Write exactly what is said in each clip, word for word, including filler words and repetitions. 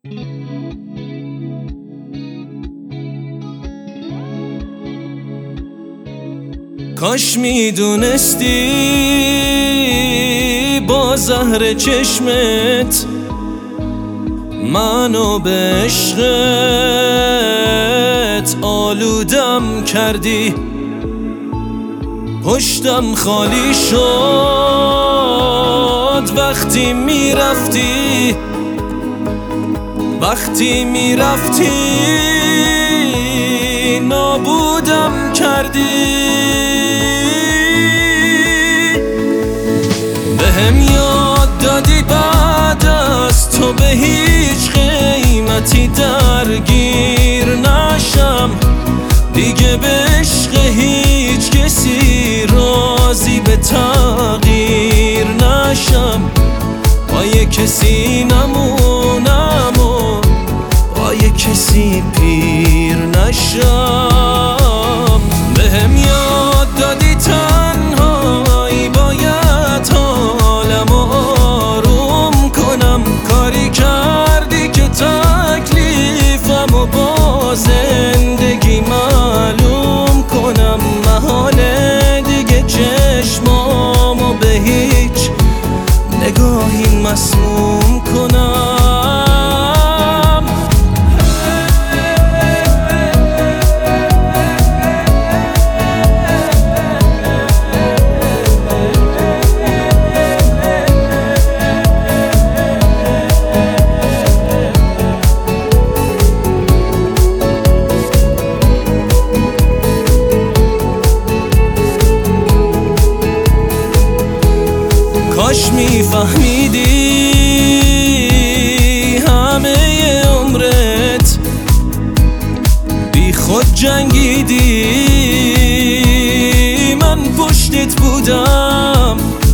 کاش میدونستی با زهر چشمت منو به عشقت آلودم کردی. پشتم خالی شد وقتی میرفتی، وقتی میرفتی نابودم کردی. بهم یاد دادی بعد از تو به هیچ قیمتی درگیر نشم، دیگه به عشق هیچ کسی راضی به تغییر نشم. با یه کسی نمونم و با یه کسی پیر نشم. بهم یاد دادی تنهایی باید حالم آروم کنم، کاری کردی که تکلیفم و با زندگی معلوم کنم. محاله دیگه چشمامو به هیچ نگاهی مسموم کنم. کاش میفهمیدی همه عمرت بی خود جنگیدی، من پشتت بودم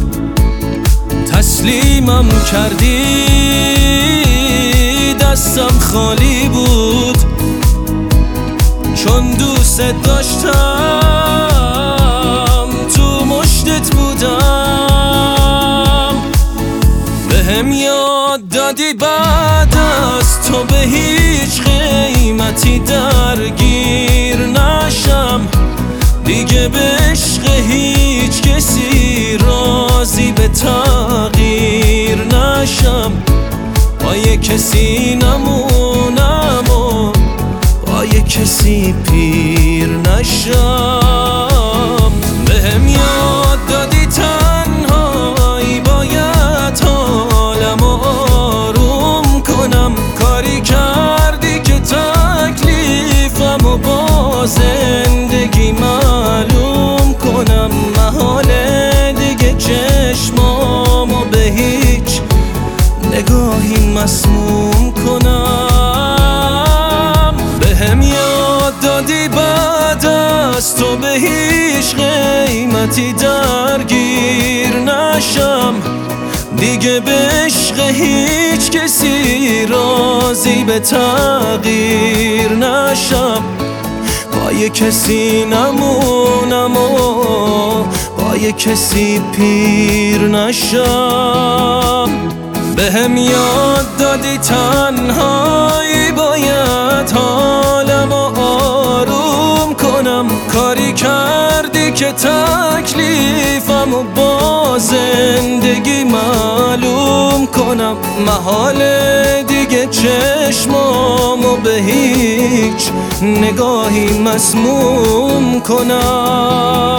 تسلیمم کردی. دستم خالی بود چون دوست داشتم، تو مشتت بودم. بهم یاد دادی بعد از تو به هیچ قیمتی درگیر نشم، دیگه به عشق هیچ کسی راضی به تغییر نشم. با یه کسی نمونم و با یه کسی پیر نشم. بهم یاد دادی تنهایی باید حالم آروم کنم، کاری کردی که تکلیفم و با زندگی معلوم کنم. محاله دیگه چشمامو به هیچ نگاهی مسموم کنم. بهم یاد دادی بعد از تو به هیچ قیمتی درگیر نشم، دیگه به عشق هیچ کسی راضی به تغییر نشم. با یه کسی نمونم و با یه کسی پیر نشم. بهم یاد دادی تنهایی باید حالم آروم کنم، کاری کردی که تکلیفم و با زندگی معلوم کنم. محاله دیگه چشمامو به هیچ نگاهی مسموم کنم.